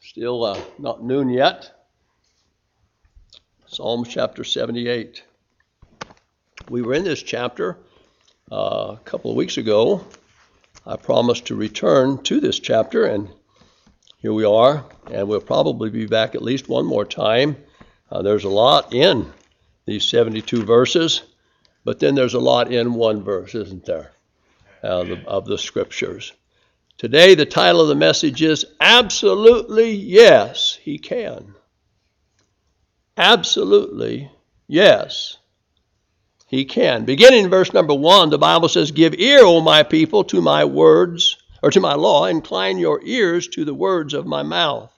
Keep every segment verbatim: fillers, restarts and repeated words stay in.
Still uh, not noon yet. Psalm chapter seventy-eight. We were in this chapter uh, a couple of weeks ago. I promised to return to this chapter, and here we are, and we'll probably be back at least one more time. Uh, there's a lot in these seventy-two verses, but then there's a lot in one verse, isn't there, uh, the, of the scriptures. Today, the title of the message is Absolutely Yes, He Can. Absolutely yes, He can. Beginning in verse number one, the Bible says, Give ear, O my people, to my words, or to my law. Incline your ears to the words of my mouth.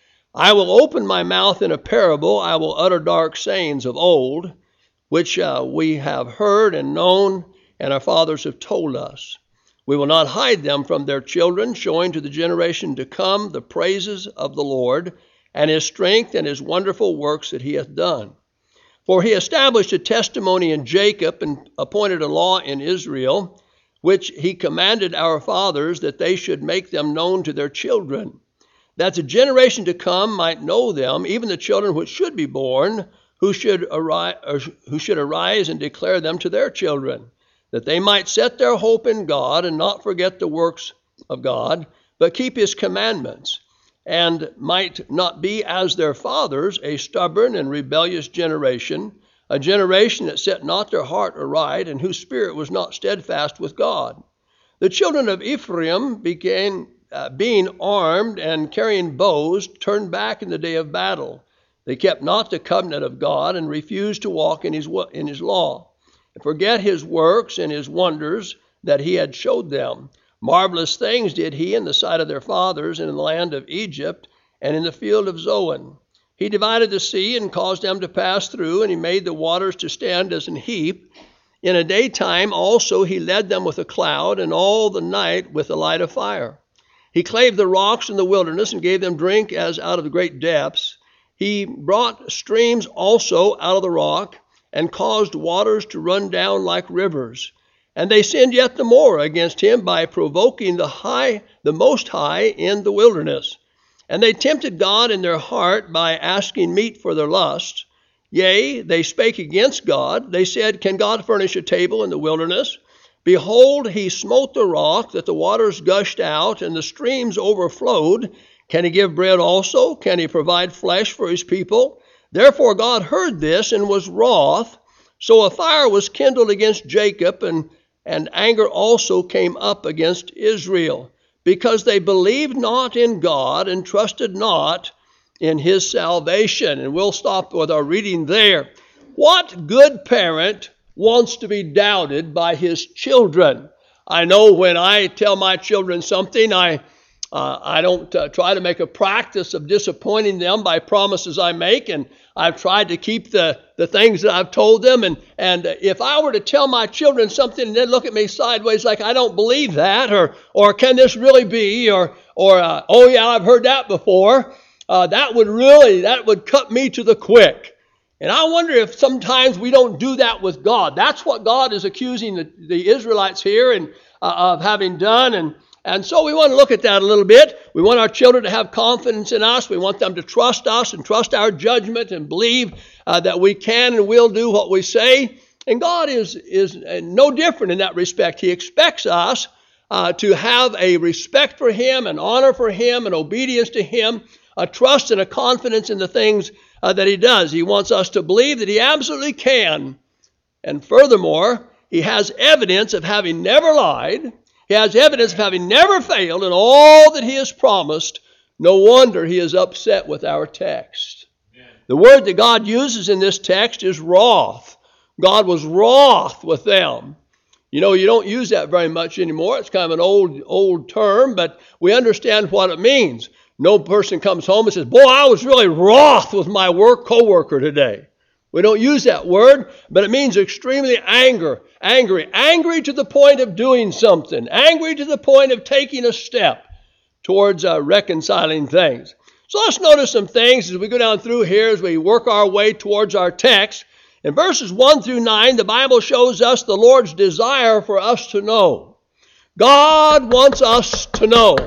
I will open my mouth in a parable. I will utter dark sayings of old, which uh, we have heard and known, and our fathers have told us. We will not hide them from their children, showing to the generation to come the praises of the Lord, and his strength and his wonderful works that he hath done. For he established a testimony in Jacob and appointed a law in Israel, which he commanded our fathers that they should make them known to their children, that the generation to come might know them, even the children which should be born, who should arise, or who should arise and declare them to their children, that they might set their hope in God and not forget the works of God, but keep his commandments, and might not be as their fathers, a stubborn and rebellious generation, a generation that set not their heart aright, and whose spirit was not steadfast with God. The children of Ephraim began, uh, being armed and carrying bows, turned back in the day of battle. They kept not the covenant of God and refused to walk in his, in his law, and forget his works and his wonders that he had showed them. Marvelous things did he in the sight of their fathers and in the land of Egypt and in the field of Zoan. He divided the sea and caused them to pass through, and he made the waters to stand as an heap. In a daytime also he led them with a cloud, and all the night with a light of fire. He clave the rocks in the wilderness and gave them drink as out of the great depths. He brought streams also out of the rock, and caused waters to run down like rivers. And they sinned yet the more against him by provoking the high, the Most High in the wilderness. And they tempted God in their heart by asking meat for their lust. Yea, they spake against God. They said, Can God furnish a table in the wilderness? Behold, he smote the rock, that the waters gushed out, and the streams overflowed. Can he give bread also? Can he provide flesh for his people? Therefore God heard this and was wroth. So a fire was kindled against Jacob, and, and anger also came up against Israel, because they believed not in God and trusted not in his salvation. And we'll stop with our reading there. What good parent wants to be doubted by his children? I know when I tell my children something, I Uh, I don't uh, try to make a practice of disappointing them by promises I make, and I've tried to keep the, the things that I've told them. And, and if I were to tell my children something and they'd look at me sideways like, I don't believe that, or or can this really be, or, or uh, oh yeah, I've heard that before, uh, that would really, that would cut me to the quick. And I wonder if sometimes we don't do that with God. That's what God is accusing the, the Israelites here and uh, of having done. And And so we want to look at that a little bit. We want our children to have confidence in us. We want them to trust us and trust our judgment and believe uh, that we can and will do what we say. And God is, is no different in that respect. He expects us uh, to have a respect for him, an honor for him, an obedience to him, a trust and a confidence in the things uh, that he does. He wants us to believe that he absolutely can. And furthermore, he has evidence of having never lied. He has evidence of having never failed in all that he has promised. No wonder he is upset with our text. Yeah. The word that God uses in this text is wrath. God was wroth with them. You know, you don't use that very much anymore. It's kind of an old, old term, but we understand what it means. No person comes home and says, boy, I was really wroth with my work co-worker today. We don't use that word, but it means extremely anger, angry, angry to the point of doing something, angry to the point of taking a step towards uh, reconciling things. So let's notice some things as we go down through here, as we work our way towards our text. In verses one through nine, the Bible shows us the Lord's desire for us to know. God wants us to know.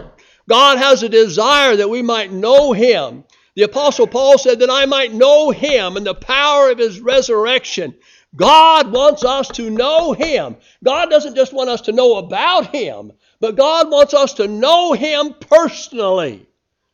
God has a desire that we might know Him. The Apostle Paul said that I might know Him and the power of His resurrection. God wants us to know Him. God doesn't just want us to know about Him, but God wants us to know Him personally.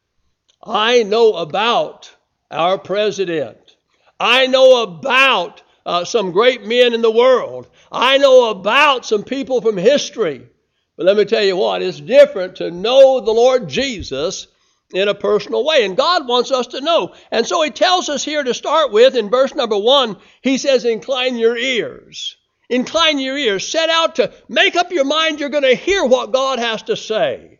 I know about our president. I know about uh, some great men in the world. I know about some people from history. But let me tell you what, it's different to know the Lord Jesus in a personal way. And God wants us to know. And so He tells us here to start with, in verse number one, He says, incline your ears. Incline your ears. Set out to make up your mind you're going to hear what God has to say.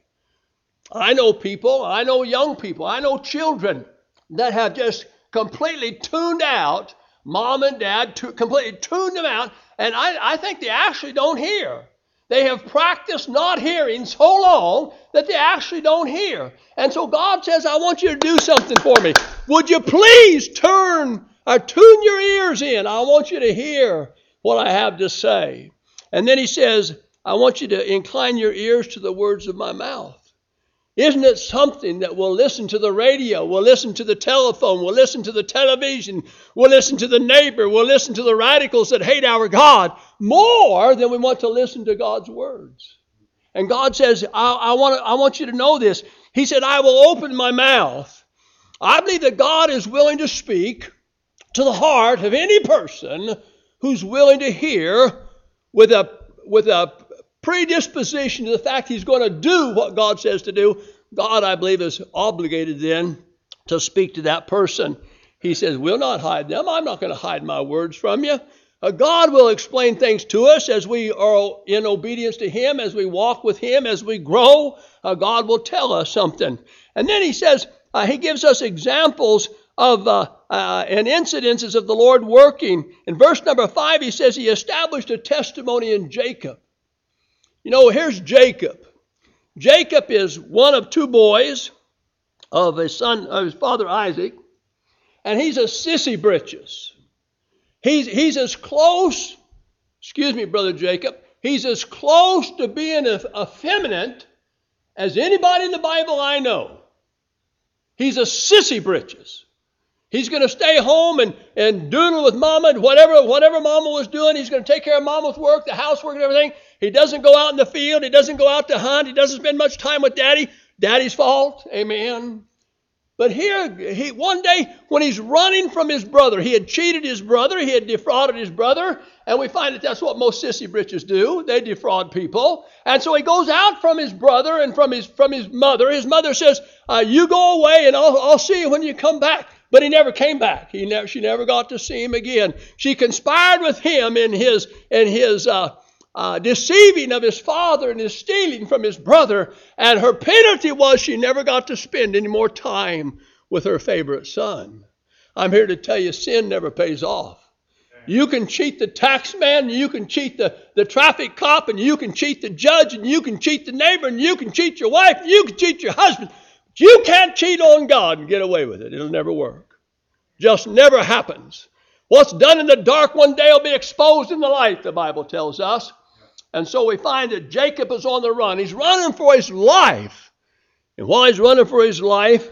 I know people, I know young people, I know children that have just completely tuned out, mom and dad to, completely tuned them out, and I, I think they actually don't hear. They have practiced not hearing so long that they actually don't hear. And so God says, I want you to do something for me. Would you please turn or tune your ears in? I want you to hear what I have to say. And then He says, I want you to incline your ears to the words of my mouth. Isn't it something that we'll listen to the radio, we'll listen to the telephone, we'll listen to the television, we'll listen to the neighbor, we'll listen to the radicals that hate our God more than we want to listen to God's words. And God says, I, I, want, I want you to know this. He said, I will open my mouth. I believe that God is willing to speak to the heart of any person who's willing to hear with a, with a predisposition to the fact he's going to do what God says to do. God, I believe, is obligated then to speak to that person. He says, we'll not hide them. I'm not going to hide my words from you. Uh, God will explain things to us as we are in obedience to Him, as we walk with Him, as we grow. Uh, God will tell us something. And then He says, uh, He gives us examples of uh, uh, and incidences of the Lord working. In verse number five, He says He established a testimony in Jacob. You know, here's Jacob. Jacob is one of two boys of his son, of his father Isaac, and he's a sissy britches. He's, he's as close, excuse me, Brother Jacob, he's as close to being effeminate as anybody in the Bible I know. He's a sissy britches. He's going to stay home and, and doodle with Mama and whatever, whatever Mama was doing. He's going to take care of Mama's work, the housework and everything. He doesn't go out in the field. He doesn't go out to hunt. He doesn't spend much time with Daddy. Daddy's fault. Amen. But here, he one day when he's running from his brother, he had cheated his brother. He had defrauded his brother. And we find that that's what most sissy britches do. They defraud people. And so he goes out from his brother and from his from his mother. His mother says, uh, you go away and I'll, I'll see you when you come back. But he never came back. He never, she never got to see him again. She conspired with him in his, in his uh, uh, deceiving of his father and his stealing from his brother. And her penalty was she never got to spend any more time with her favorite son. I'm here to tell you, sin never pays off. You can cheat the tax man, you can cheat the, the traffic cop, and you can cheat the judge, and you can cheat the neighbor, and you can cheat your wife, and you can cheat your husband. But you can't cheat on God and get away with it. It'll never work. Just never happens. What's done in the dark one day will be exposed in the light, the Bible tells us. And so we find that Jacob is on the run. He's running for his life. And while he's running for his life,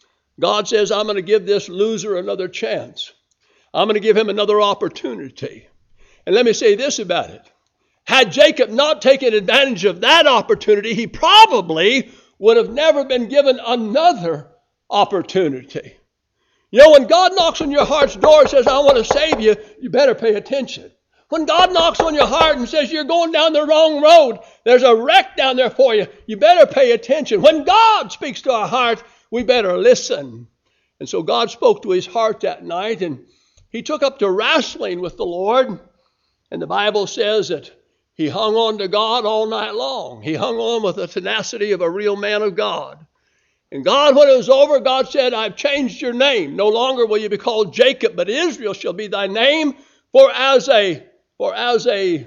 God says, I'm going to give this loser another chance. I'm going to give him another opportunity. And let me say this about it. Had Jacob not taken advantage of that opportunity, he probably would have never been given another opportunity. You know, when God knocks on your heart's door and says, I want to save you, you better pay attention. When God knocks on your heart and says, you're going down the wrong road, there's a wreck down there for you, you better pay attention. When God speaks to our heart, we better listen. And so God spoke to his heart that night, and he took up to wrestling with the Lord. And the Bible says that he hung on to God all night long. He hung on with the tenacity of a real man of God. And God, when it was over, God said, I've changed your name. No longer will you be called Jacob, but Israel shall be thy name. For as a, for as a,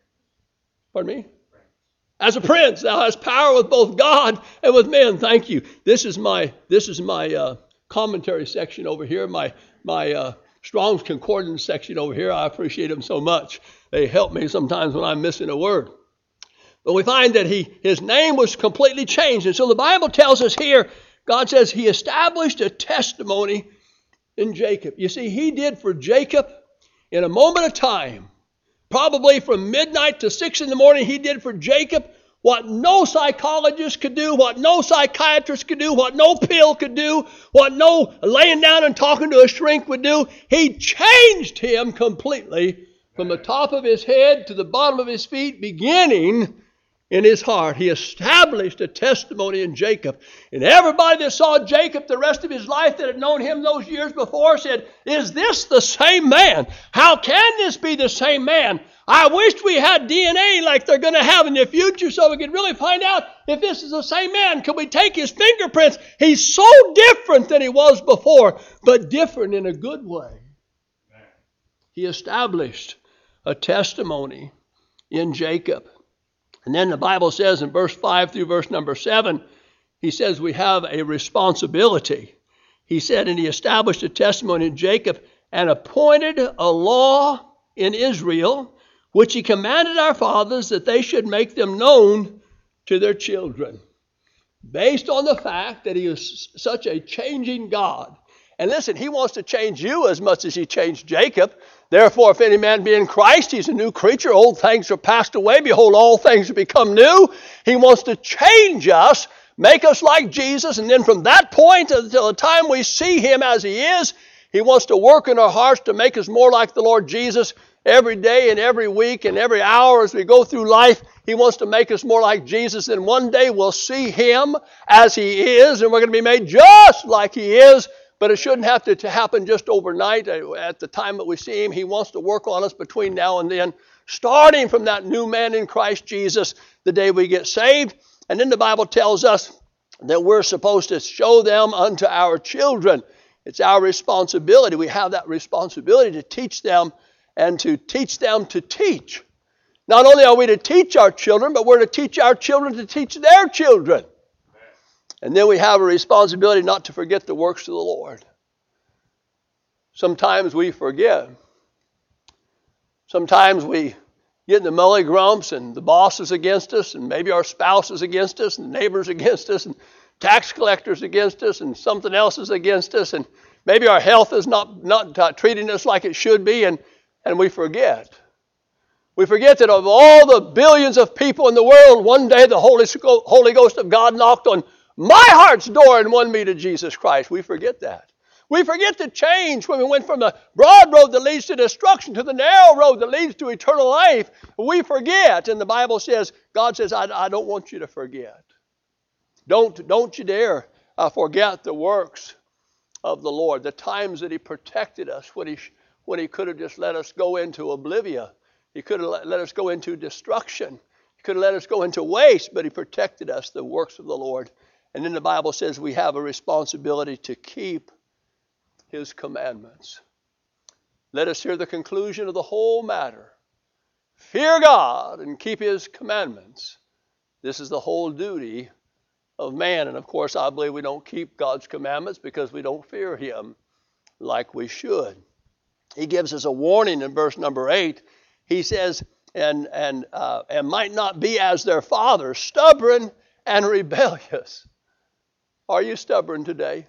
pardon me? As a prince, thou hast power with both God and with men. Thank you. This is my, this is my uh, commentary section over here, my, my uh, Strong's Concordance section over here. I appreciate them so much. They help me sometimes when I'm missing a word. But we find that he his name was completely changed. And so the Bible tells us here, God says he established a testimony in Jacob. You see, he did for Jacob in a moment of time, probably from midnight to six in the morning, he did for Jacob what no psychologist could do, what no psychiatrist could do, what no pill could do, what no laying down and talking to a shrink would do. He changed him completely from the top of his head to the bottom of his feet, beginning in his heart. He established a testimony in Jacob. And everybody that saw Jacob the rest of his life that had known him those years before said, is this the same man? How can this be the same man? I wished we had D N A like they're going to have in the future so we could really find out if this is the same man. Could we take his fingerprints? He's so different than he was before, but different in a good way. He established a testimony in Jacob. And then the Bible says in verse five through verse number seven, he says we have a responsibility. He said, and he established a testimony in Jacob and appointed a law in Israel, which he commanded our fathers that they should make them known to their children. Based on the fact that he is such a changing God. And listen, he wants to change you as much as he changed Jacob. Therefore, if any man be in Christ, he's a new creature. Old things are passed away. Behold, all things have become new. He wants to change us, make us like Jesus. And then from that point until the time we see him as he is, he wants to work in our hearts to make us more like the Lord Jesus every day and every week and every hour as we go through life. He wants to make us more like Jesus. And one day we'll see him as he is, and we're going to be made just like he is. But it shouldn't have to, to happen just overnight at the time that we see him. He wants to work on us between now and then, starting from that new man in Christ Jesus, the day we get saved. And then the Bible tells us that we're supposed to show them unto our children. It's our responsibility. We have that responsibility to teach them and to teach them to teach. Not only are we to teach our children, but we're to teach our children to teach their children. And then we have a responsibility not to forget the works of the Lord. Sometimes we forget. Sometimes we get in the mully grumps and the boss is against us and maybe our spouse is against us and the neighbors against us and tax collectors against us and something else is against us and maybe our health is not, not uh, treating us like it should be, and, and we forget. We forget that of all the billions of people in the world, one day the Holy, Holy Ghost of God knocked on my heart's door and won me to Jesus Christ. We forget that. We forget the change when we went from the broad road that leads to destruction to the narrow road that leads to eternal life. We forget. And the Bible says, God says, I, I don't want you to forget. Don't, don't you dare uh, forget the works of the Lord, the times that he protected us when he, when he could have just let us go into oblivion. He could have let, let us go into destruction. He could have let us go into waste, but he protected us, the works of the Lord. And then the Bible says we have a responsibility to keep his commandments. Let us hear the conclusion of the whole matter. Fear God and keep his commandments. This is the whole duty of man. And of course, I believe we don't keep God's commandments because we don't fear him like we should. He gives us a warning in verse number eight. He says, and, and, uh, and might not be as their fathers, stubborn and rebellious. Are you stubborn today?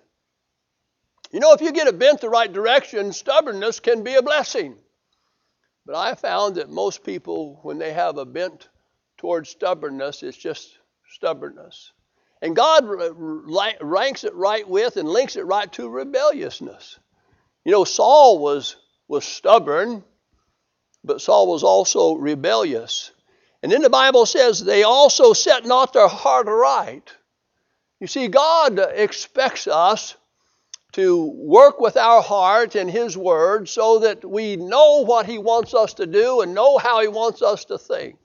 You know, if you get it bent the right direction, stubbornness can be a blessing. But I found that most people, when they have a bent towards stubbornness, it's just stubbornness. And God ranks it right with and links it right to rebelliousness. You know, Saul was, was stubborn, but Saul was also rebellious. And then the Bible says they also set not their heart aright. You see, God expects us to work with our heart and his word so that we know what he wants us to do and know how he wants us to think.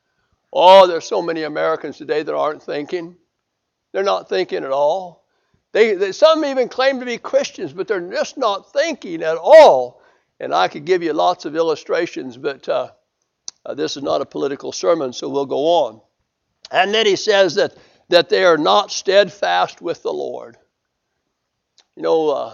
Oh, there's so many Americans today that aren't thinking. They're not thinking at all. They, they, some even claim to be Christians, but they're just not thinking at all. And I could give you lots of illustrations, but uh, uh, this is not a political sermon, so we'll go on. And then he says that, that they are not steadfast with the Lord. You know, uh,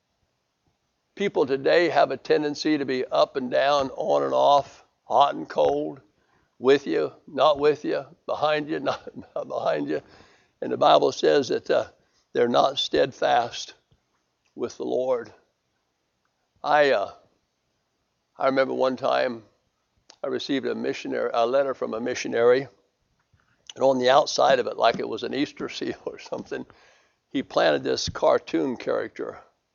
people today have a tendency to be up and down, on and off, hot and cold. with you, not with you, behind you, not, not behind you. And the Bible says that uh, they're not steadfast with the Lord. I uh, I remember one time I received a missionary a letter from a missionary, and on the outside of it, like it was an Easter seal or something, he planted this cartoon character,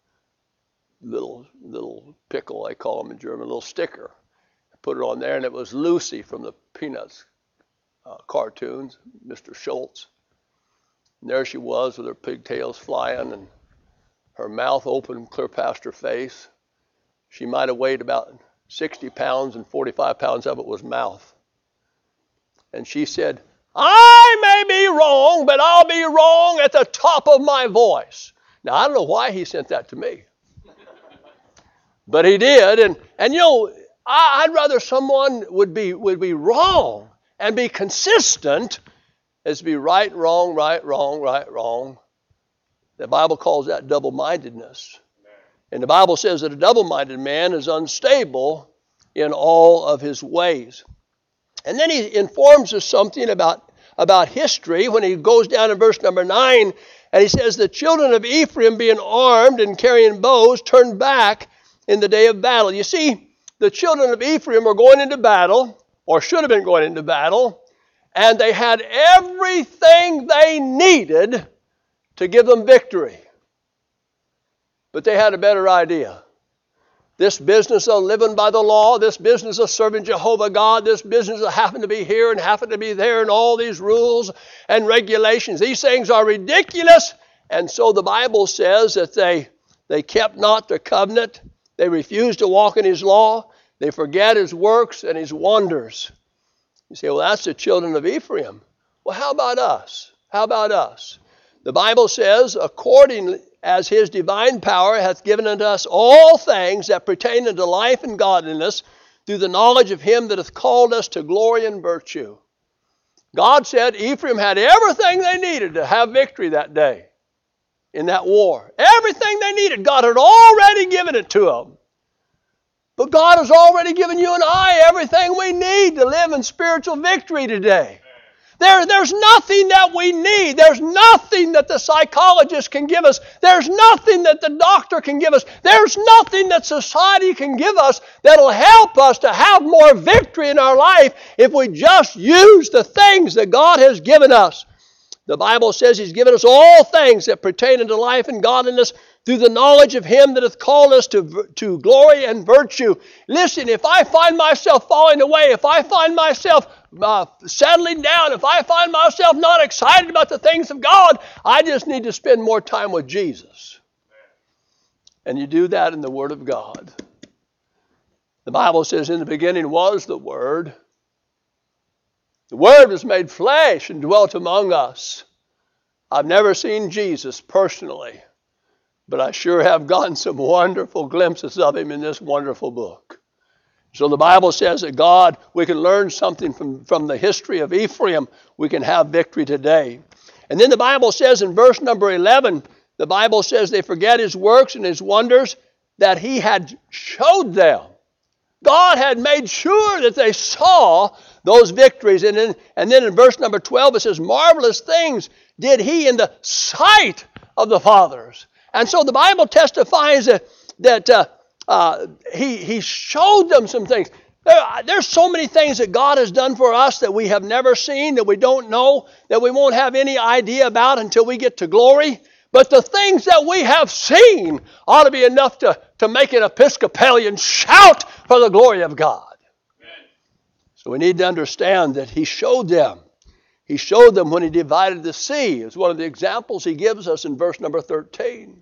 little little pickle, they call them in German, little sticker. I put it on there, and it was Lucy from the Peanuts uh, cartoons, Mister Schultz. And there she was with her pigtails flying and her mouth open clear past her face. She might have weighed about sixty pounds, and forty-five pounds of it was mouth. And she said, I may be wrong, but I'll be wrong at the top of my voice. Now, I don't know why he sent that to me. But he did. And, and you know, I, I'd rather someone would be, would be wrong and be consistent as be right, wrong, right, wrong, right, wrong. The Bible calls that double-mindedness. And the Bible says that a double-minded man is unstable in all of his ways. And then he informs us something about, about history when he goes down in verse number nine, and he says, the children of Ephraim, being armed and carrying bows, turned back in the day of battle. You see, the children of Ephraim were going into battle, or should have been going into battle, and they had everything they needed to give them victory. But they had a better idea. This business of living by the law, this business of serving Jehovah God, this business of having to be here and having to be there, and all these rules and regulations, these things are ridiculous. And so the Bible says that they, they kept not their covenant. They refused to walk in his law. They forget his works and his wonders. You say, well, that's the children of Ephraim. Well, how about us? How about us? The Bible says, according as his divine power hath given unto us all things that pertain unto life and godliness, through the knowledge of him that hath called us to glory and virtue. God said Ephraim had everything they needed to have victory that day in that war. Everything they needed. God had already given it to them. But God has already given you and I everything we need to live in spiritual victory today. There, there's nothing that we need. There's nothing that the psychologist can give us. There's nothing that the doctor can give us. There's nothing that society can give us that'll help us to have more victory in our life if we just use the things that God has given us. The Bible says he's given us all things that pertain unto life and godliness through the knowledge of him that hath called us to, to glory and virtue. Listen, if I find myself falling away, if I find myself uh, settling down, if I find myself not excited about the things of God, I just need to spend more time with Jesus. And you do that in the Word of God. The Bible says, in the beginning was the Word. The Word was made flesh and dwelt among us. I've never seen Jesus personally, but I sure have gotten some wonderful glimpses of him in this wonderful book. So the Bible says that God, we can learn something from, from the history of Ephraim. We can have victory today. And then the Bible says in verse number eleven, the Bible says they forget his works and his wonders that he had showed them. God had made sure that they saw those victories. And then, and then in verse number twelve it says, marvelous things did he in the sight of the fathers. And so the Bible testifies that, that uh, uh, he, he showed them some things. There, there's so many things that God has done for us that we have never seen, that we don't know, that we won't have any idea about until we get to glory. But the things that we have seen ought to be enough to, to make an Episcopalian shout for the glory of God. Amen. So we need to understand that he showed them. He showed them when he divided the sea. It's one of the examples he gives us in verse number thirteen.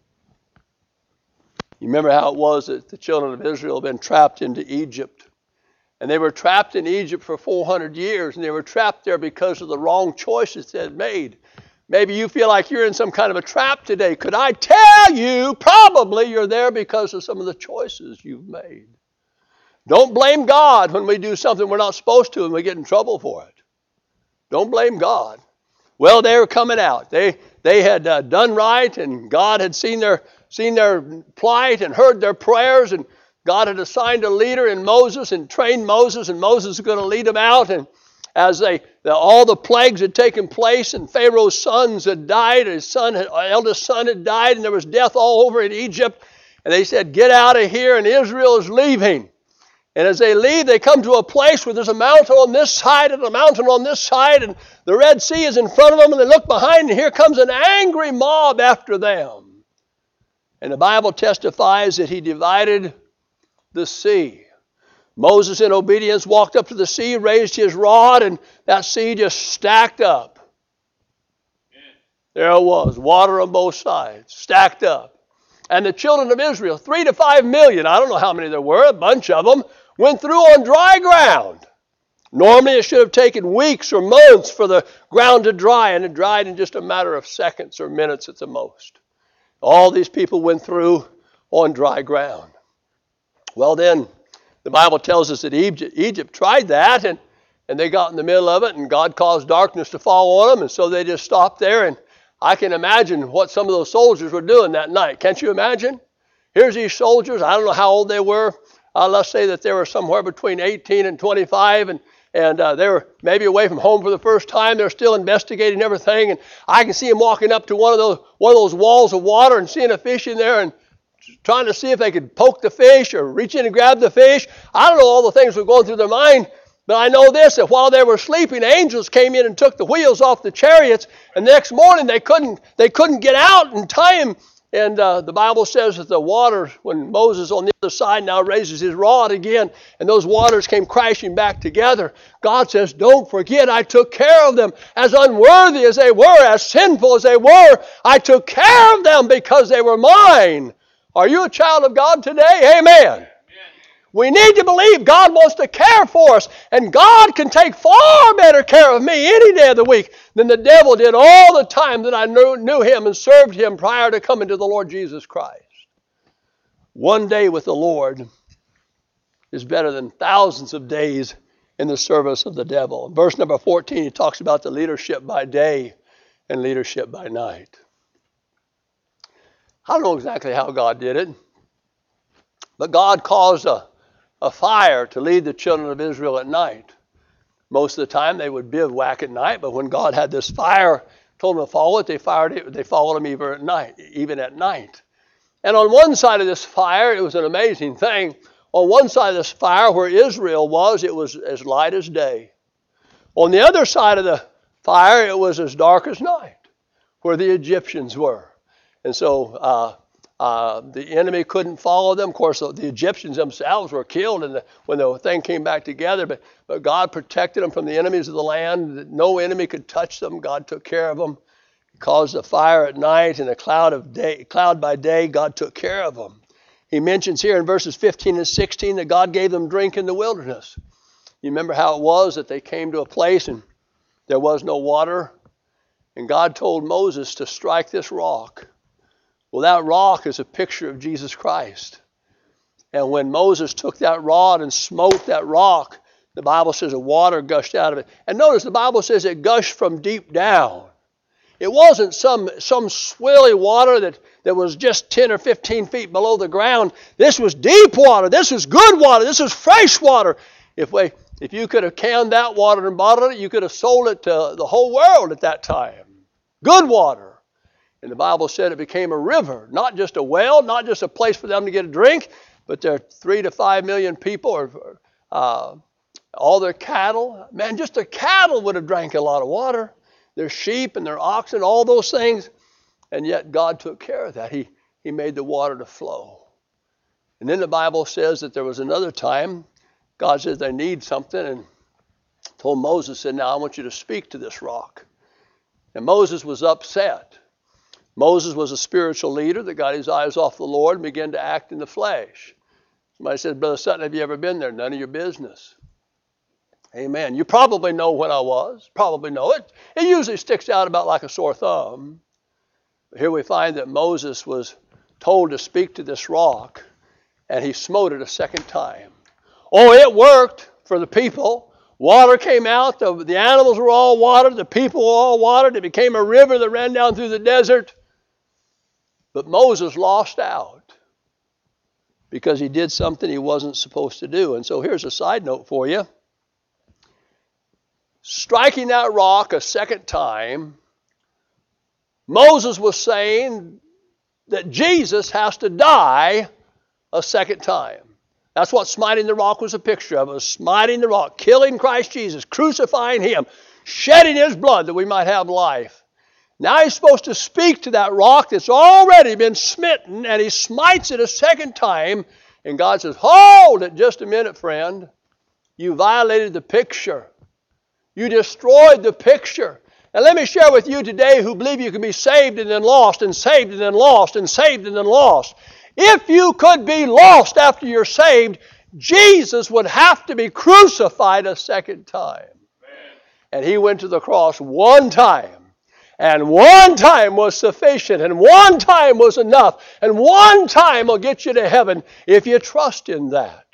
You remember how it was that the children of Israel had been trapped into Egypt. And they were trapped in Egypt for four hundred years. And they were trapped there because of the wrong choices they had made. Maybe you feel like you're in some kind of a trap today. Could I tell you, probably you're there because of some of the choices you've made. Don't blame God when we do something we're not supposed to and we get in trouble for it. Don't blame God. Well, they were coming out. They they had uh, done right, and God had seen their seen their plight and heard their prayers, and God had assigned a leader in Moses and trained Moses, and Moses was going to lead them out. And as they the, all the plagues had taken place, and Pharaoh's sons had died, his son, had, eldest son had died, and there was death all over in Egypt. And they said, get out of here, and Israel is leaving. And as they leave, they come to a place where there's a mountain on this side and a mountain on this side, and the Red Sea is in front of them, and they look behind, and here comes an angry mob after them. And the Bible testifies that he divided the sea. Moses, in obedience, walked up to the sea, raised his rod, and that sea just stacked up. There it was, water on both sides, stacked up. And the children of Israel, three to five million, I don't know how many there were, a bunch of them, went through on dry ground. Normally it should have taken weeks or months for the ground to dry, and it dried in just a matter of seconds or minutes at the most. All these people went through on dry ground. Well then, the Bible tells us that Egypt, Egypt tried that, and, and they got in the middle of it, and God caused darkness to fall on them, and so they just stopped there. And I can imagine what some of those soldiers were doing that night. Can't you imagine? Here's these soldiers. I don't know how old they were. Uh, let's say that they were somewhere between eighteen and twenty-five, and, and uh, they were maybe away from home for the first time. They're still investigating everything, and I can see them walking up to one of those one of those walls of water and seeing a fish in there and trying to see if they could poke the fish or reach in and grab the fish. I don't know all the things that were going through their mind, but I know this, that while they were sleeping, angels came in and took the wheels off the chariots, and the next morning they couldn't they couldn't get out in time. And uh, the Bible says that the waters, when Moses on the other side now raises his rod again, and those waters came crashing back together, God says, don't forget, I took care of them. As unworthy as they were, as sinful as they were, I took care of them because they were mine. Are you a child of God today? Amen. We need to believe God wants to care for us, and God can take far better care of me any day of the week than the devil did all the time that I knew, knew him and served him prior to coming to the Lord Jesus Christ. One day with the Lord is better than thousands of days in the service of the devil. In verse number fourteen, he talks about the leadership by day and leadership by night. I don't know exactly how God did it, but God caused a a fire to lead the children of Israel at night. Most of the time they would bivouac at night, but when God had this fire, told them to follow it, they fired it, they followed him even at night, even at night. And on one side of this fire, it was an amazing thing. On one side of this fire where Israel was, it was as light as day. On the other side of the fire, it was as dark as night, where the Egyptians were. And so uh, Uh, the enemy couldn't follow them. Of course, the Egyptians themselves were killed and the, when the thing came back together, but, but God protected them from the enemies of the land. No enemy could touch them. God took care of them. He caused a fire at night and a cloud of day, cloud by day. God took care of them. He mentions here in verses fifteen and sixteen that God gave them drink in the wilderness. You remember how it was that they came to a place and there was no water, and God told Moses to strike this rock. Well, that rock is a picture of Jesus Christ. And when Moses took that rod and smote that rock, the Bible says the water gushed out of it. And notice the Bible says it gushed from deep down. It wasn't some, some swilly water that, that was just ten or fifteen feet below the ground. This was deep water. This was good water. This was fresh water. If we, if you could have canned that water and bottled it, you could have sold it to the whole world at that time. Good water. And the Bible said it became a river, not just a well, not just a place for them to get a drink, but there are three to five million people, or uh, all their cattle. Man, just their cattle would have drank a lot of water. Their sheep and their oxen, all those things. And yet God took care of that. He, he made the water to flow. And then the Bible says that there was another time, God says they need something, and told Moses, said, now I want you to speak to this rock. And Moses was upset. Moses was a spiritual leader that got his eyes off the Lord and began to act in the flesh. Somebody said, Brother Sutton, have you ever been there? None of your business. Amen. You probably know when I was. Probably know it. It usually sticks out about like a sore thumb. But here we find that Moses was told to speak to this rock, and he smote it a second time. Oh, it worked for the people. Water came out. The, the animals were all watered. The people were all watered. It became a river that ran down through the desert. But Moses lost out because he did something he wasn't supposed to do. And so here's a side note for you. striking that rock a second time, Moses was saying that Jesus has to die a second time. That's what smiting the rock was a picture of. It was smiting the rock, killing Christ Jesus, crucifying him, shedding his blood that we might have life. Now he's supposed to speak to that rock that's already been smitten, and he smites it a second time, and God says, hold it just a minute, friend. You violated the picture. You destroyed the picture. And let me share with you today who believe you can be saved and then lost, and saved and then lost, and saved and then lost. If you could be lost after you're saved, Jesus would have to be crucified a second time. Amen. And he went to the cross one time. And one time was sufficient. And one time was enough. And one time will get you to heaven if you trust in that.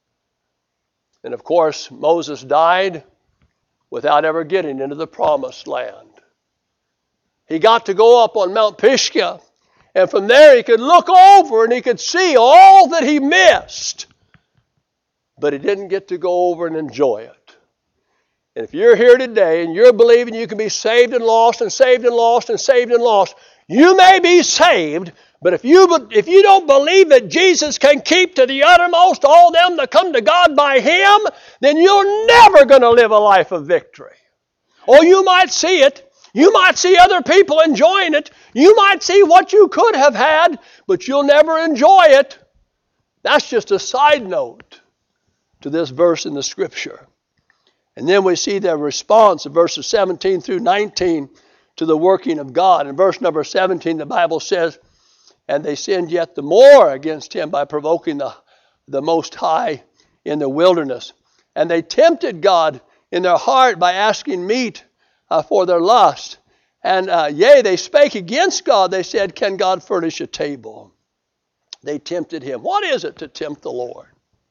And of course, Moses died without ever getting into the promised land. He got to go up on Mount Pisgah. And from there he could look over and he could see all that he missed. But he didn't get to go over and enjoy it. And if you're here today and you're believing you can be saved and lost and saved and lost and saved and lost, you may be saved, but if you, if you don't believe that Jesus can keep to the uttermost all them that come to God by him, then you're never going to live a life of victory. Or you might see it. You might see other people enjoying it. You might see what you could have had, but you'll never enjoy it. That's just a side note to this verse in the Scripture. And then we see the response of verses seventeen through nineteen to the working of God. In verse number seventeen, the Bible says, and they sinned yet the more against him by provoking the, the Most High in the wilderness. And they tempted God in their heart by asking meat Uh, for their lust. And uh, yea, they spake against God. They said, can God furnish a table? They tempted him. What is it to tempt the Lord?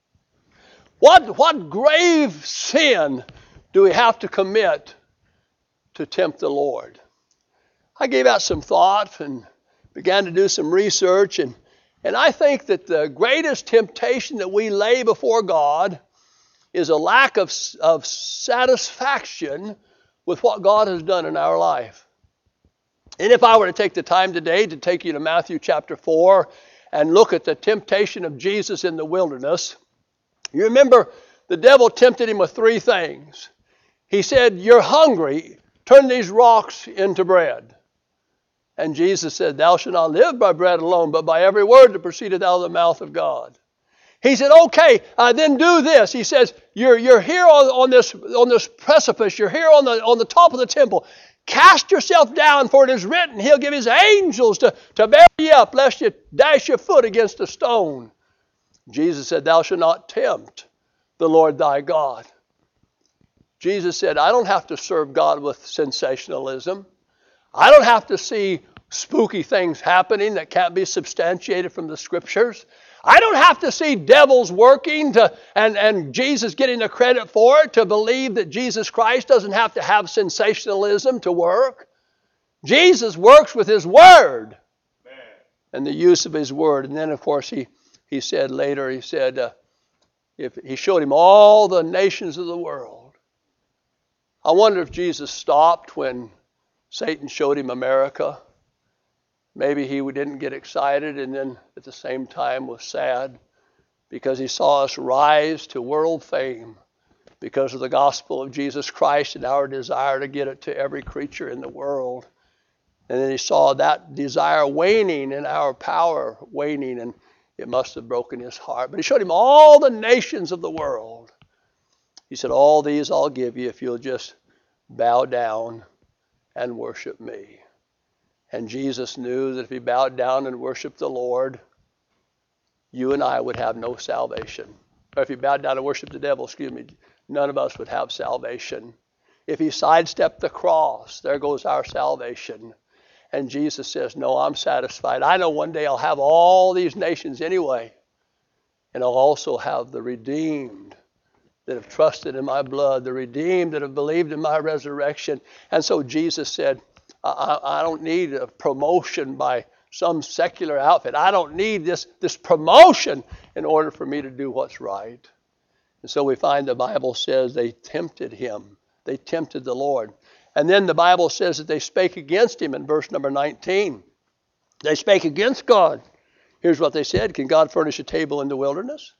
What, what grave sin do we have to commit to tempt the Lord? I gave out some thought and began to do some research. And, and I think that the greatest temptation that we lay before God is a lack of, of satisfaction with what God has done in our life. And if I were to take the time today to take you to Matthew chapter four and look at the temptation of Jesus in the wilderness, you remember the devil tempted him with three things. He said, you're hungry, turn these rocks into bread. And Jesus said, thou shalt not live by bread alone, but by every word that proceedeth out of the mouth of God. He said, okay, uh, then do this. He says, you're, you're here on, on, this, on this precipice. You're here on the, on the top of the temple. Cast yourself down, for it is written, he'll give his angels to, to bear you up, lest you dash your foot against a stone. Jesus said, thou shalt not tempt the Lord thy God. Jesus said, I don't have to serve God with sensationalism. I don't have to see spooky things happening that can't be substantiated from the Scriptures. I don't have to see devils working to, and, and Jesus getting the credit for it to believe that Jesus Christ doesn't have to have sensationalism to work. Jesus works with his word. Amen. And the use of his word. And then, of course, he, he said later, he said, uh, if he showed him all the nations of the world. I wonder if Jesus stopped when Satan showed him America. Maybe he didn't get excited and then at the same time was sad because he saw us rise to world fame because of the gospel of Jesus Christ and our desire to get it to every creature in the world. And then he saw that desire waning and our power waning, and it must have broken his heart. But he showed him all the nations of the world. He said, all these I'll give you if you'll just bow down and worship me. And Jesus knew that if he bowed down and worshiped the Lord, you and I would have no salvation. Or if he bowed down and worshiped the devil, excuse me, none of us would have salvation. If he sidestepped the cross, there goes our salvation. And Jesus says, no, I'm satisfied. I know one day I'll have all these nations anyway. And I'll also have the redeemed that have trusted in my blood, the redeemed that have believed in my resurrection. And so Jesus said, I, I don't need a promotion by some secular outfit. I don't need this, this promotion in order for me to do what's right. And so we find the Bible says they tempted him They tempted the Lord. And then the Bible says that they spake against him in verse number nineteen. They spake against God. Here's what they said. Can God furnish a table in the wilderness?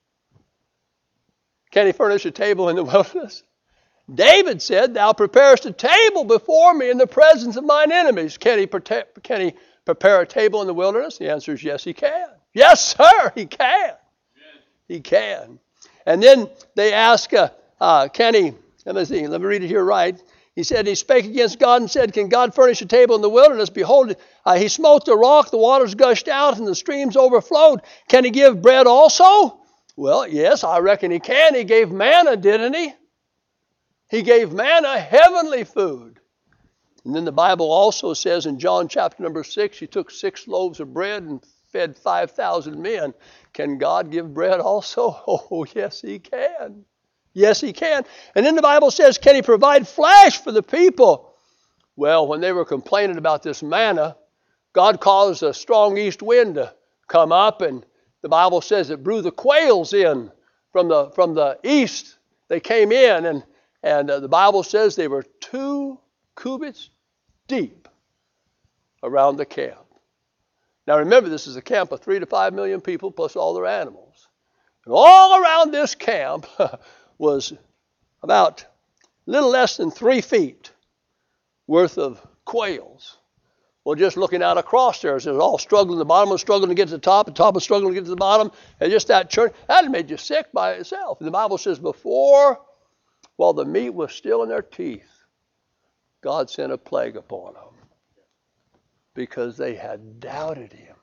Can he furnish a table in the wilderness? David said, thou preparest a table before me in the presence of mine enemies. Can he, protect, can he prepare a table in the wilderness? The answer is yes, he can. Yes, sir, he can. He can. And then they ask, uh, uh, can he, let me see, let me read it here right. He said, he spake against God and said, can God furnish a table in the wilderness? Behold, uh, he smote the rock, the waters gushed out, and the streams overflowed. Can he give bread also? Well, yes, I reckon he can. He gave manna, didn't he? He gave manna, heavenly food. And then the Bible also says in John chapter number six, he took six loaves of bread and fed five thousand men. Can God give bread also? Oh, yes, he can. Yes, he can. And then the Bible says, can he provide flesh for the people? Well, when they were complaining about this manna, God caused a strong east wind to come up, and the Bible says it blew the quails in from the from the east. They came in, and, and uh, the Bible says they were two cubits deep around the camp. Now remember, this is a camp of three to five million people plus all their animals. And all around this camp was about a little less than three feet worth of quails. Well, just looking out across there, it was all struggling. The bottom was struggling to get to the top. The top was struggling to get to the bottom. And just that churn, that made you sick by itself. And the Bible says before, while the meat was still in their teeth, God sent a plague upon them because they had doubted him.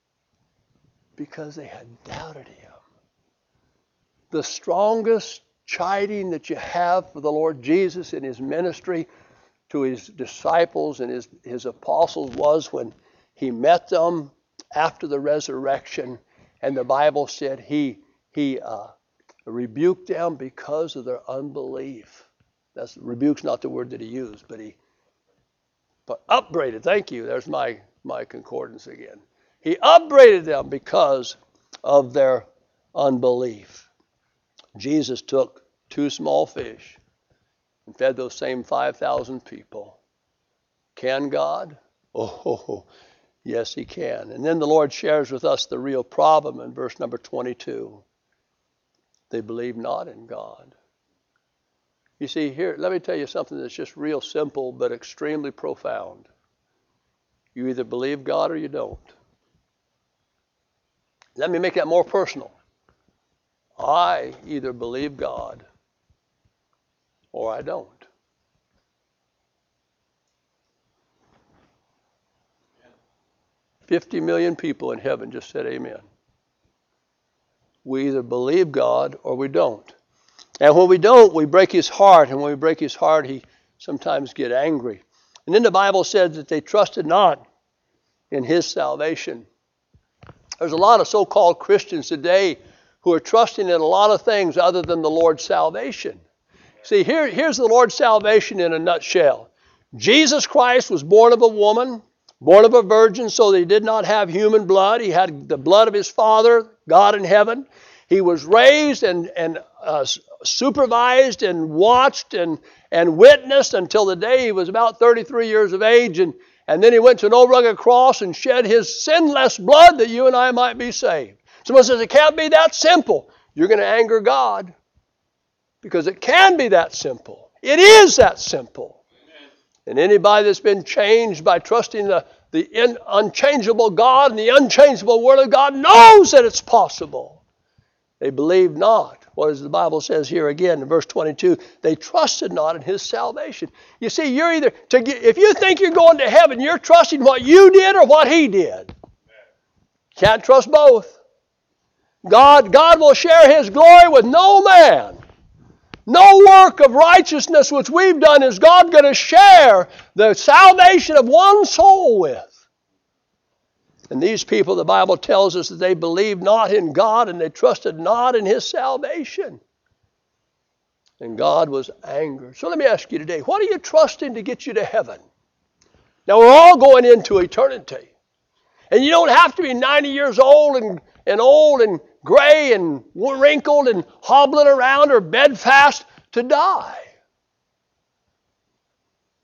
Because they had doubted him. The strongest chiding that you have for the Lord Jesus in his ministry to his disciples and his, his apostles was when he met them after the resurrection, and the Bible said he, he uh, rebuked them because of their unbelief. That's rebuke's not the word that he used, but he but upbraided. Thank you. There's my, my concordance again. He upbraided them because of their unbelief. Jesus took two small fish and fed those same five thousand people. Can God? Oh, yes, he can. And then the Lord shares with us the real problem in verse number twenty-two. They believe not in God. You see, here, let me tell you something that's just real simple but extremely profound. You either believe God or you don't. Let me make that more personal. I either believe God or I don't. Fifty million people in heaven just said amen. We either believe God or we don't. And when we don't, we break his heart. And when we break his heart, he sometimes gets angry. And then the Bible said that they trusted not in his salvation. There's a lot of so-called Christians today who are trusting in a lot of things other than the Lord's salvation. See, here, here's the Lord's salvation in a nutshell. Jesus Christ was born of a woman, born of a virgin, so that he did not have human blood. He had the blood of his Father, God in heaven. He was raised and, and uh, supervised and watched and, and witnessed until the day he was about thirty-three years of age. And, and then he went to an old rugged cross and shed his sinless blood that you and I might be saved. Someone says, it can't be that simple. You're going to anger God. Because it can be that simple. It is that simple. Amen. And anybody that's been changed by trusting the, the in, unchangeable God and the unchangeable Word of God knows that it's possible. They believed not. What does the Bible says here again in verse twenty-two? They trusted not in his salvation. You see, you're either, to get, if you think you're going to heaven, you're trusting what you did or what he did. Can't trust both. God, God will share his glory with no man. No work of righteousness which we've done is God going to share the salvation of one soul with. And these people, the Bible tells us that they believed not in God and they trusted not in his salvation. And God was angered. So let me ask you today, what are you trusting to get you to heaven? Now we're all going into eternity. And you don't have to be ninety years old and, and old and gray and wrinkled and hobbling around or bedfast to die.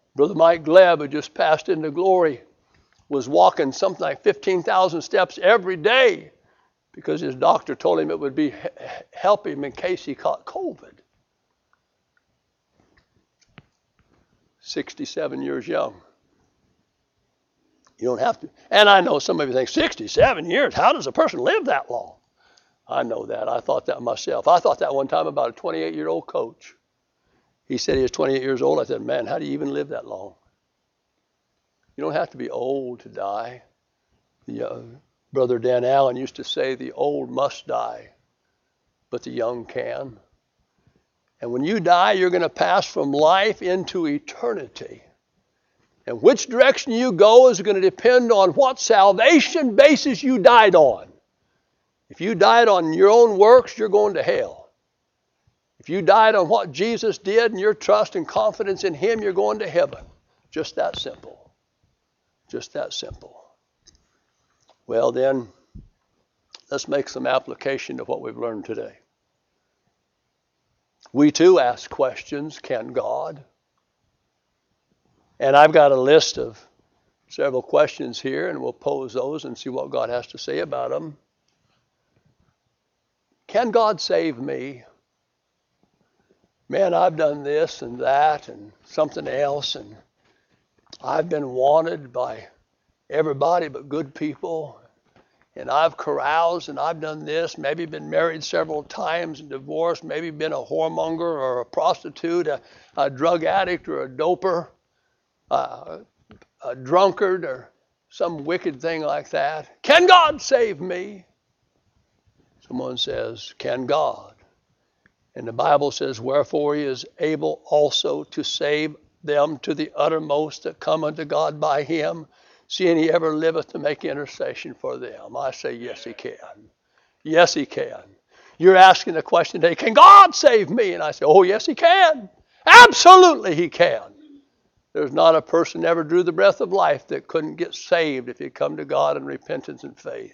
Brother Mike Gleb, who just passed into glory, was walking something like fifteen thousand steps every day because his doctor told him it would be help him in case he caught COVID. sixty-seven years young. You don't have to. And I know some of you think, sixty-seven years? How does a person live that long? I know that. I thought that myself. I thought that one time about a twenty-eight-year-old coach. He said he was twenty-eight years old. I said, man, how do you even live that long? You don't have to be old to die. The, uh, Brother Dan Allen used to say, the old must die, but the young can. And when you die, you're going to pass from life into eternity. And which direction you go is going to depend on what salvation basis you died on. If you died on your own works, you're going to hell. If you died on what Jesus did and your trust and confidence in Him, you're going to heaven. Just that simple. Just that simple. Well then, let's make some application of what we've learned today. We too ask questions. Can God? And I've got a list of several questions here, and we'll pose those and see what God has to say about them. Can God save me? Man, I've done this and that and something else, and I've been wanted by everybody but good people. And I've caroused and I've done this, maybe been married several times and divorced, maybe been a whoremonger or a prostitute, a, a drug addict or a doper, uh, a drunkard or some wicked thing like that. Can God save me? Someone says, can God? And the Bible says, wherefore He is able also to save them to the uttermost that come unto God by Him, seeing He ever liveth to make intercession for them. I say, yes, He can. Yes, He can. You're asking the question today, can God save me? And I say, oh, yes, He can. Absolutely He can. There's not a person ever drew the breath of life that couldn't get saved if He'd come to God in repentance and faith.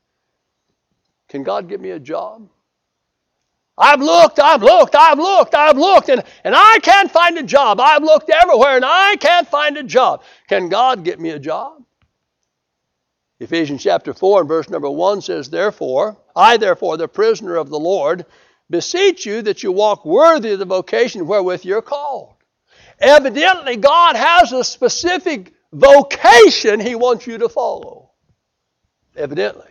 Can God give me a job? I've looked, I've looked, I've looked, I've looked, and, and I can't find a job. I've looked everywhere, and I can't find a job. Can God get me a job? Ephesians chapter four and verse number one says, therefore, I therefore, the prisoner of the Lord, beseech you that you walk worthy of the vocation wherewith you're called. Evidently, God has a specific vocation He wants you to follow. Evidently.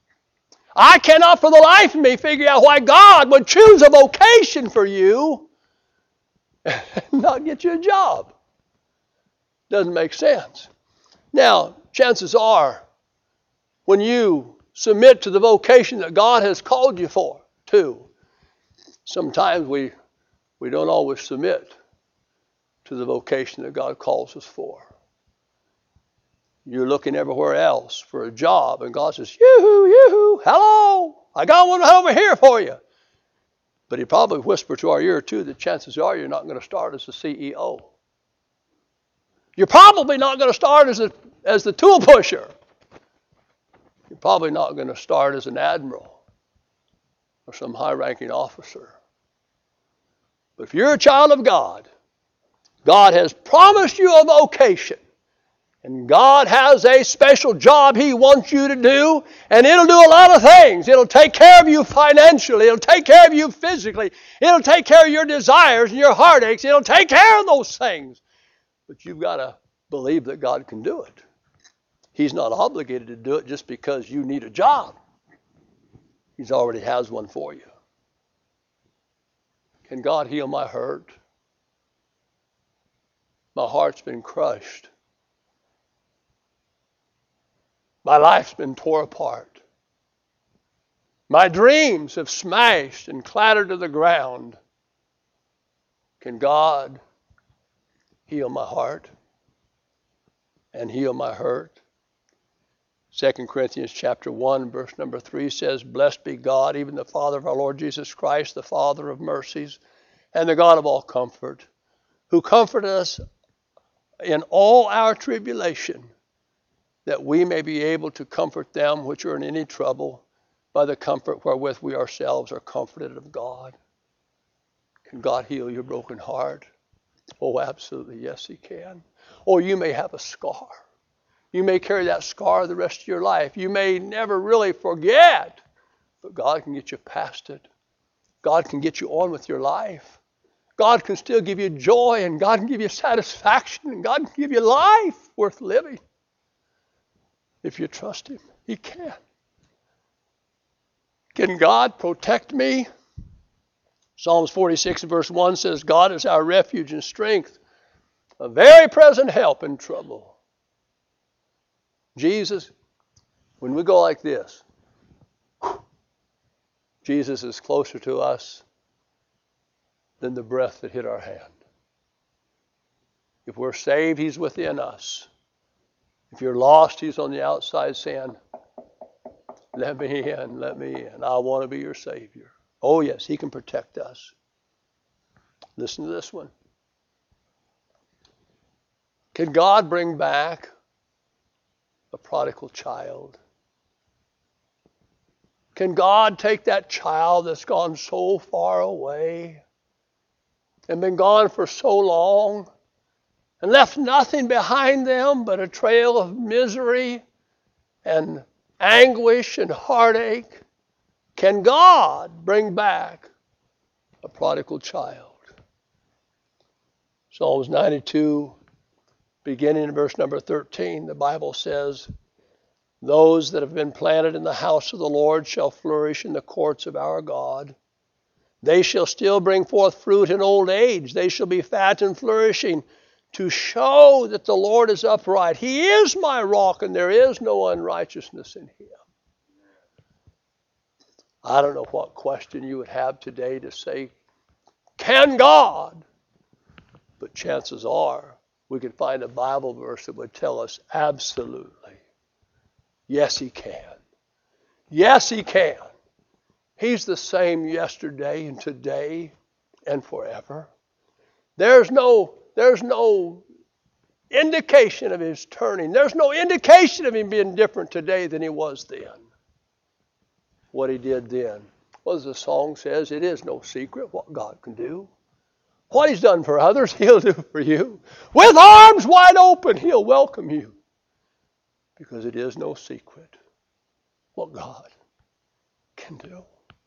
I cannot for the life of me figure out why God would choose a vocation for you and not get you a job. Doesn't make sense. Now, chances are, when you submit to the vocation that God has called you for, too, sometimes we, we don't always submit to the vocation that God calls us for. You're looking everywhere else for a job, and God says, yoo-hoo, yoo-hoo, hello, I got one over here for you. But He probably whispered to our ear, too, that chances are you're not going to start as a C E O. You're probably not going to start as, a, as the tool pusher. You're probably not going to start as an admiral or some high-ranking officer. But if you're a child of God, God has promised you a vocation. And God has a special job He wants you to do, and it'll do a lot of things. It'll take care of you financially. It'll take care of you physically. It'll take care of your desires and your heartaches. It'll take care of those things. But you've got to believe that God can do it. He's not obligated to do it just because you need a job. He already has one for you. Can God heal my hurt? My heart's been crushed. My life's been torn apart. My dreams have smashed and clattered to the ground. Can God heal my heart and heal my hurt? Second Corinthians chapter one, verse number three says, blessed be God, even the Father of our Lord Jesus Christ, the Father of mercies, and the God of all comfort, who comforted us in all our tribulation, that we may be able to comfort them which are in any trouble by the comfort wherewith we ourselves are comforted of God. Can God heal your broken heart? Oh, absolutely, yes, He can. Or you may have a scar. You may carry that scar the rest of your life. You may never really forget, but God can get you past it. God can get you on with your life. God can still give you joy, and God can give you satisfaction, and God can give you life worth living. If you trust Him, He can. Can God protect me? Psalms forty-six verse one says, God is our refuge and strength, a very present help in trouble. Jesus, when we go like this, Jesus is closer to us than the breath that hit our hand. If we're saved, He's within us. If you're lost, He's on the outside saying, let me in, let me in. I want to be your Savior. Oh yes, He can protect us. Listen to this one. Can God bring back a prodigal child? Can God take that child that's gone so far away and been gone for so long and left nothing behind them but a trail of misery and anguish and heartache? Can God bring back a prodigal child? Psalms ninety-two, beginning in verse number thirteen, the Bible says, those that have been planted in the house of the Lord shall flourish in the courts of our God. They shall still bring forth fruit in old age. They shall be fat and flourishing, to show that the Lord is upright. He is my rock, and there is no unrighteousness in Him. I don't know what question you would have today to say, can God? But chances are we could find a Bible verse that would tell us absolutely, yes, He can. Yes, He can. He's the same yesterday and today and forever. There's no, there's no indication of His turning. There's no indication of Him being different today than He was then. What He did then, well, as the song says, it is no secret what God can do. What He's done for others, He'll do for you. With arms wide open, He'll welcome you. Because it is no secret what God can do.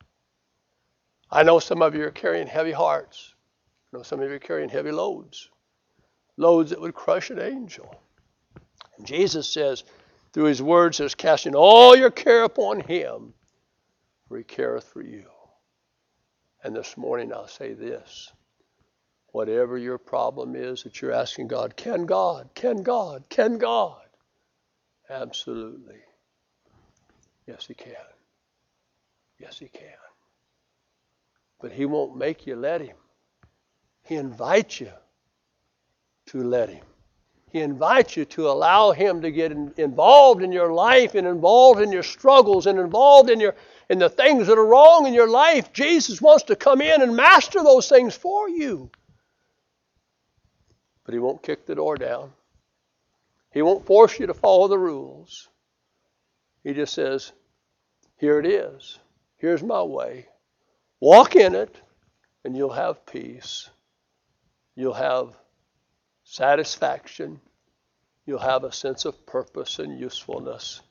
I know some of you are carrying heavy hearts. I know some of you are carrying heavy loads. Loads that would crush an angel. And Jesus says, through His word, says, casting all your care upon Him, for He careth for you. And this morning I'll say this. Whatever your problem is that you're asking God, can God, can God, can God? Absolutely. Yes, He can. Yes, He can. But He won't make you let Him. He invites you to let Him. He invites you to allow Him to get in, involved in your life and involved in your struggles and involved in your in the things that are wrong in your life. Jesus wants to come in and master those things for you. But He won't kick the door down. He won't force you to follow the rules. He just says, here it is. Here's my way. Walk in it, and you'll have peace. You'll have satisfaction. You'll have a sense of purpose and usefulness.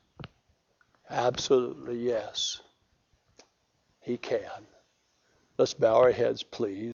Absolutely, yes. He can. Let's bow our heads, please.